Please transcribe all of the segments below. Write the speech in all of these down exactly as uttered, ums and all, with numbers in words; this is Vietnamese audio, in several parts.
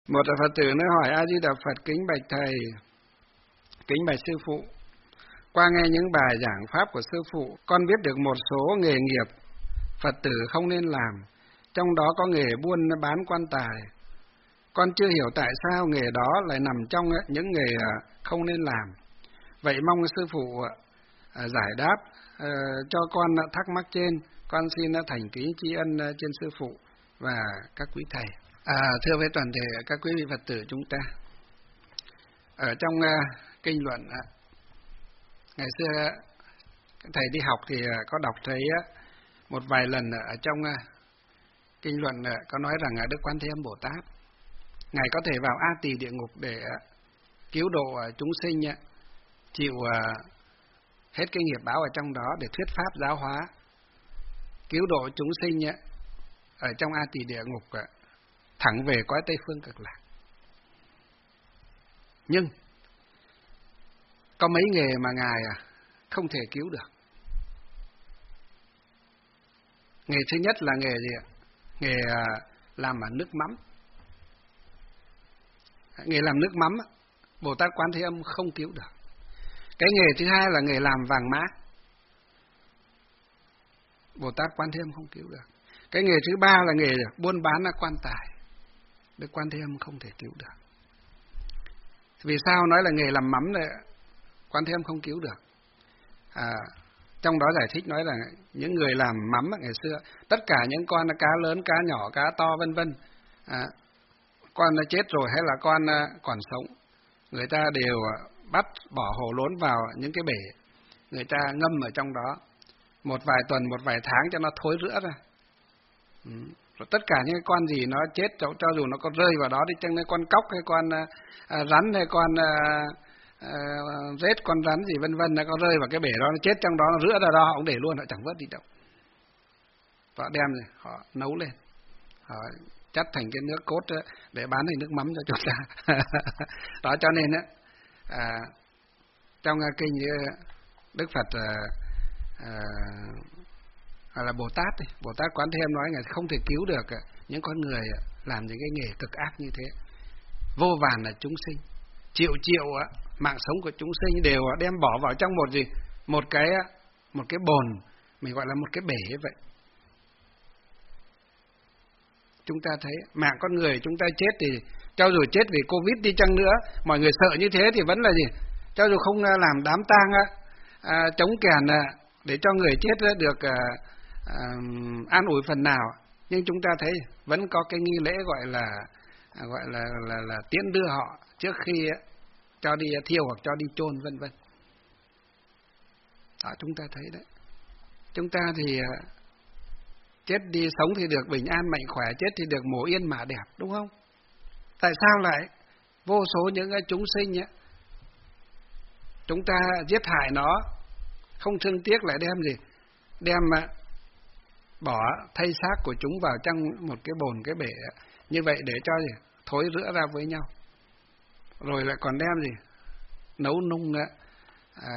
Một Phật tử nó hỏi A Di Đà Phật: kính bạch thầy, kính bạch sư phụ, qua nghe những bài giảng pháp của sư phụ, con biết được một số nghề nghiệp Phật tử không nên làm, trong đó có nghề buôn bán quan tài. Con chưa hiểu tại sao nghề đó lại nằm trong những nghề không nên làm. Vậy mong sư phụ giải đáp cho con thắc mắc trên. Con xin thành kính tri ân trên sư phụ và các quý thầy. À, thưa với toàn thể các quý vị Phật tử chúng ta, ở trong kinh luận, ngày xưa thầy đi học thì có đọc thấy một vài lần ở trong kinh luận có nói rằng Đức Quan Thế Âm Bồ Tát, Ngài có thể vào A Tỳ địa ngục để cứu độ chúng sinh, chịu hết cái nghiệp báo ở trong đó để thuyết pháp giáo hóa, cứu độ chúng sinh ở trong A Tỳ địa ngục thẳng về cõi Tây Phương Cực Lạc. Nhưng có mấy nghề mà Ngài không thể cứu được. Nghề thứ nhất là nghề gì ạ? Nghề làm nước mắm. Nghề làm nước mắm, Bồ Tát Quán Thế Âm không cứu được. Cái nghề thứ hai là nghề làm vàng mã, Bồ Tát Quán Thế Âm không cứu được. Cái nghề thứ ba là nghề buôn bán quan tài, Đức Quan Thế Âm không thể cứu được. Vì sao nói là nghề làm mắm này Quan Thế Âm không cứu được? À, trong đó giải thích nói là những người làm mắm ngày xưa, tất cả những con cá lớn, cá nhỏ, cá to vân vân, à, con chết rồi hay là con còn sống, người ta đều bắt bỏ hồ lốn vào những cái bể, người ta ngâm ở trong đó một vài tuần, một vài tháng cho nó thối rữa ra. Ừ. Rồi tất cả những con gì nó chết, cho, cho dù nó có rơi vào đó đi chăng, con cóc hay con à, rắn hay con à, à, rết, con rắn gì vân vân, nó có rơi vào cái bể đó, nó chết trong đó, nó rữa ra đó, họ cũng để luôn, họ chẳng vớt đi đâu. Họ đem rồi, họ nấu lên, họ chắt thành cái nước cốt để bán thành nước mắm cho chúng ta. Đó, cho nên á, à, trong kinh Đức Phật à, à, là Bồ Tát, Bồ Tát Quán Thế Âm nói Ngài không thể cứu được những con người làm những cái nghề cực ác như thế. Vô vàn là chúng sinh, triệu triệu mạng sống của chúng sinh đều đem bỏ vào trong một gì, một cái một cái bồn, mình gọi là một cái bể vậy. Chúng ta thấy mạng con người chúng ta chết thì cho dù chết vì Covid đi chăng nữa, mọi người sợ như thế thì vẫn là gì? Cho dù không làm đám tang à, chống kèn à, để cho người chết được à, à, an ủi phần nào, nhưng chúng ta thấy vẫn có cái nghi lễ gọi là à, gọi là, là là tiễn đưa họ trước khi à, cho đi thiêu hoặc cho đi chôn vân vân. Đó, chúng ta thấy đấy. Chúng ta thì à, chết đi sống thì được bình an mạnh khỏe, chết thì được mồ yên mả đẹp, đúng không? Tại sao lại vô số những chúng sinh ấy, chúng ta giết hại nó, không thương tiếc, lại đem gì? Đem bỏ thây xác của chúng vào trong một cái bồn, cái bể như vậy để cho gì? Thối rữa ra với nhau. Rồi lại còn đem gì? Nấu nung à,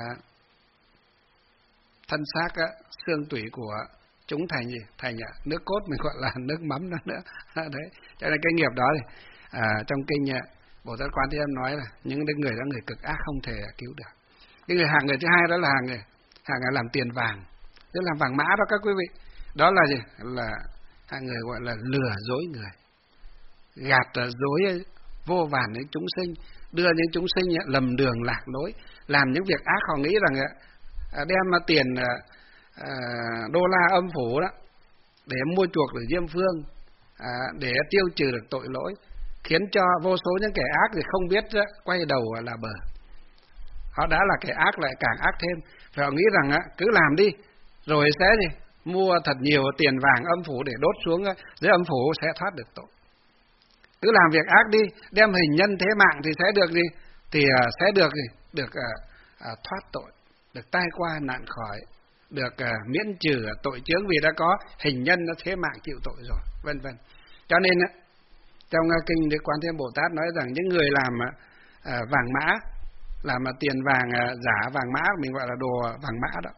thân xác á, xương tủy của chúng thành gì? Thành à, nước cốt, mình gọi là nước mắm đó nữa. Đấy, cho nên cái nghiệp đó thì à, trong kinh Bồ Tát Quán Thế Âm nói là những người đó người cực ác không thể cứu được. Cái người hàng người thứ hai đó là hàng người hàng người làm tiền vàng, tức là vàng mã đó các quý vị. Đó là gì? Là hàng người gọi là lừa dối người, gạt dối vô vàn những chúng sinh, đưa những chúng sinh lầm đường lạc lối, làm những việc ác. Họ nghĩ rằng đem tiền đô la âm phủ đó để mua chuộc được Diêm Phương, để tiêu trừ được tội lỗi, khiến cho vô số những kẻ ác thì không biết quay đầu là bờ. Họ đã là kẻ ác lại càng ác thêm. Họ nghĩ rằng cứ làm đi, rồi sẽ gì? Mua thật nhiều tiền vàng âm phủ để đốt xuống dưới âm phủ sẽ thoát được tội. Cứ làm việc ác đi, đem hình nhân thế mạng thì sẽ được gì? Thì sẽ được gì? Được à, à, thoát tội, được tai qua nạn khỏi, được à, miễn trừ tội chướng vì đã có hình nhân nó thế mạng chịu tội rồi, vân vân. Cho nên á, trong kinh Đức Quan Thế Âm Bồ Tát nói rằng những người làm à, vàng mã, làm tiền vàng à, giả vàng mã, mình gọi là đồ vàng mã đó,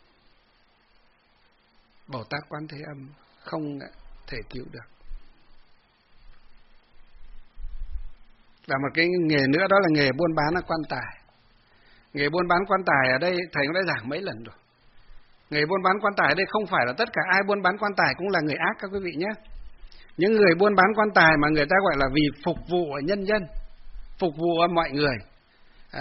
Bồ Tát Quán Thế Âm không thể cứu được. Và một cái nghề nữa đó là nghề buôn bán quan tài. Nghề buôn bán quan tài ở đây thầy cũng đã giảng mấy lần rồi. Nghề buôn bán quan tài ở đây không phải là tất cả ai buôn bán quan tài cũng là người ác các quý vị nhé. Những người buôn bán quan tài mà người ta gọi là vì phục vụ nhân dân, phục vụ mọi người. À,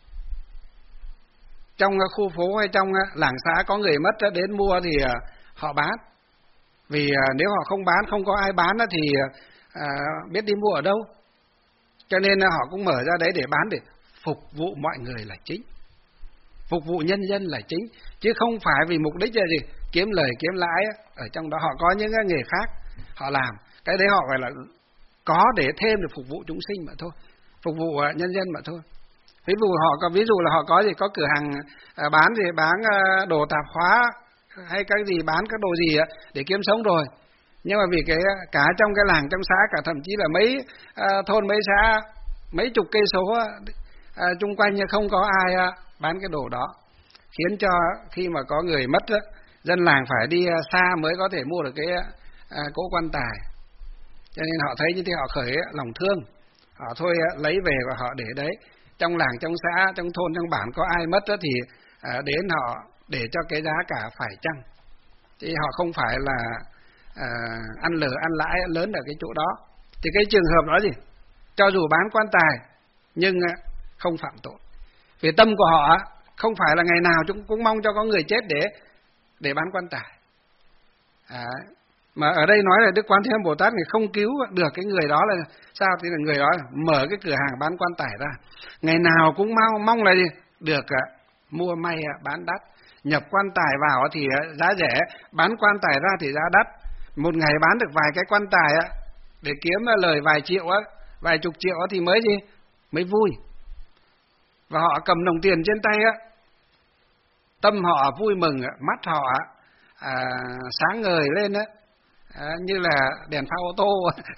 trong khu phố hay trong làng xã có người mất đến mua thì họ bán. Vì nếu họ không bán, không có ai bán thì à, biết đi mua ở đâu. Cho nên họ cũng mở ra đấy để bán, để phục vụ mọi người là chính, phục vụ nhân dân là chính, chứ không phải vì mục đích là gì kiếm lời kiếm lãi. Ở trong đó họ có những cái nghề khác họ làm, cái đấy họ phải là có để thêm được phục vụ chúng sinh mà thôi, phục vụ nhân dân mà thôi. Ví dụ họ có ví dụ là họ có gì có cửa hàng bán gì bán đồ tạp hóa hay cái gì bán các đồ gì để kiếm sống rồi. Nhưng mà vì cái cả trong cái làng trong xã, cả thậm chí là mấy à, thôn mấy xã mấy chục cây số à, chung quanh không có ai à, bán cái đồ đó, khiến cho khi mà có người mất á, dân làng phải đi xa mới có thể mua được cái à, cỗ quan tài. Cho nên họ thấy như thế họ khởi lòng thương, họ thôi à, lấy về và họ để đấy. Trong làng trong xã trong thôn trong bản có ai mất á, thì à, đến họ để cho cái giá cả phải chăng, thì họ không phải là à, ăn lờ ăn lãi lớn ở cái chỗ đó. Thì cái trường hợp đó gì, cho dù bán quan tài nhưng không phạm tội, vì tâm của họ không phải là ngày nào chúng cũng mong cho có người chết để để bán quan tài. À, mà ở đây nói là Đức Quán Thế Âm Bồ Tát người không cứu được cái người đó là sao? Thì là người đó mở cái cửa hàng bán quan tài ra, ngày nào cũng mong mong là gì được mua may bán đắt, nhập quan tài vào thì giá rẻ, bán quan tài ra thì giá đắt. Một ngày bán được vài cái quan tài để kiếm lời vài triệu vài chục triệu thì mới gì mới vui. Và họ cầm đồng tiền trên tay á, tâm họ vui mừng, mắt họ à, sáng ngời lên á, à, như là đèn pha ô tô.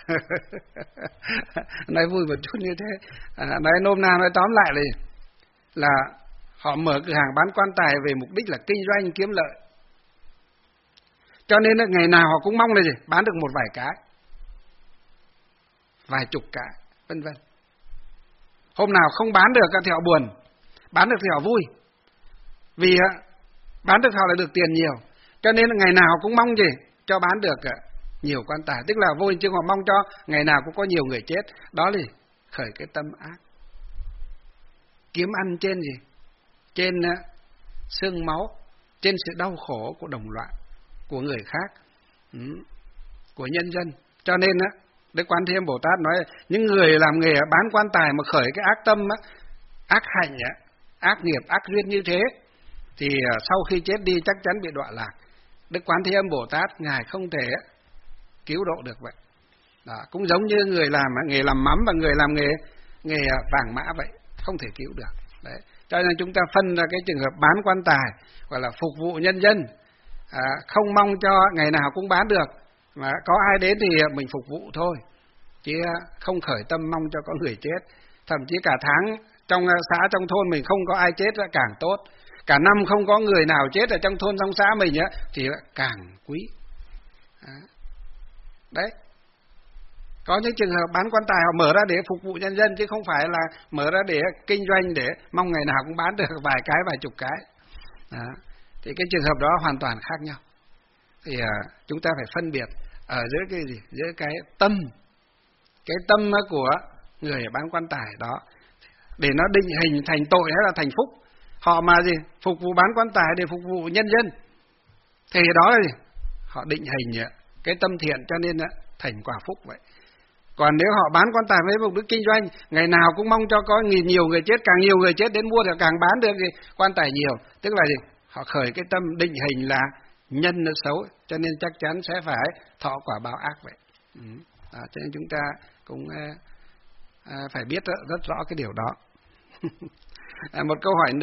Nói vui một chút như thế. À, nói nôm na nói tóm lại là là họ mở cửa hàng bán quan tài về mục đích là kinh doanh kiếm lợi. Cho nên là ngày nào họ cũng mong là gì bán được một vài cái, vài chục cái, vân vân. Hôm nào không bán được thì họ buồn, bán được thì họ vui, vì bán được họ lại được tiền nhiều. Cho nên là ngày nào cũng mong gì cho bán được nhiều quan tài, tức là vô hình chung họ mong cho ngày nào cũng có nhiều người chết. Đó là khởi cái tâm ác, kiếm ăn trên gì trên xương máu, trên sự đau khổ của đồng loại, của người khác, của nhân dân. Cho nên á, Đức Quán Thế Âm Bồ Tát nói những người làm nghề bán quan tài mà khởi cái ác tâm á, ác hạnh á, ác nghiệp, ác duyên như thế thì sau khi chết đi chắc chắn bị đọa lạc. Đức Quán Thế Âm Bồ Tát ngài không thể cứu độ được vậy. Đó, cũng giống như người làm nghề làm mắm và người làm nghề nghề vàng mã vậy, không thể cứu được. Đấy. Cho nên chúng ta phân ra cái trường hợp bán quan tài gọi là phục vụ nhân dân, à, không mong cho ngày nào cũng bán được, mà có ai đến thì mình phục vụ thôi, chứ không khởi tâm mong cho có người chết. Thậm chí cả tháng trong xã trong thôn mình không có ai chết là càng tốt, cả năm không có người nào chết ở trong thôn trong xã mình á thì càng quý. Đấy, có những trường hợp bán quan tài họ mở ra để phục vụ nhân dân, chứ không phải là mở ra để kinh doanh để mong ngày nào cũng bán được vài cái vài chục cái. Đó. Thì cái trường hợp đó hoàn toàn khác nhau. Thì à, chúng ta phải phân biệt ở giữa cái gì, giữa cái tâm, cái tâm của người bán quan tài đó, để nó định hình thành tội hay là thành phúc. Họ mà gì phục vụ bán quan tài để phục vụ nhân dân thì đó là gì, họ định hình cái tâm thiện, cho nên thành quả phúc vậy. Còn nếu họ bán quan tài với mục đích kinh doanh, ngày nào cũng mong cho có nhiều người chết, càng nhiều người chết đến mua thì càng bán được gì quan tài nhiều, tức là gì họ khởi cái tâm định hình là nhân nó xấu, cho nên chắc chắn sẽ phải thọ quả báo ác vậy. Ừ. Đó, cho nên chúng ta cũng à, phải biết rất, rất rõ cái điều đó. À, một câu hỏi nữa.